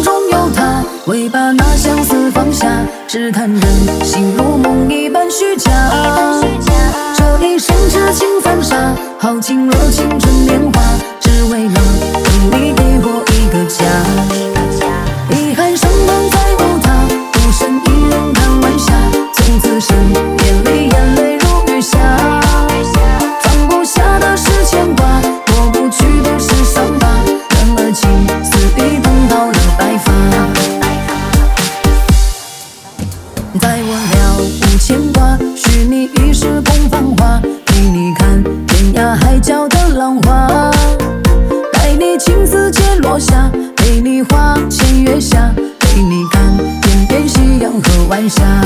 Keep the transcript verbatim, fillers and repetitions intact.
中有他，为把那相思放下，只叹人心如梦一般虚假。这一生痴情犯傻，耗尽了青春年华，只为了等你给我一个家。遗憾身旁再无他，孤身一人看晚霞，从此生眼里眼泪如雨下。放不下的是牵挂，过不去的是伤疤，人儿情丝已等到了白发。待我了无牵挂，许你一世空繁华，陪你看天涯海角的浪花，待你青丝渐落下，陪你花前月下，陪你看天边夕阳和晚霞。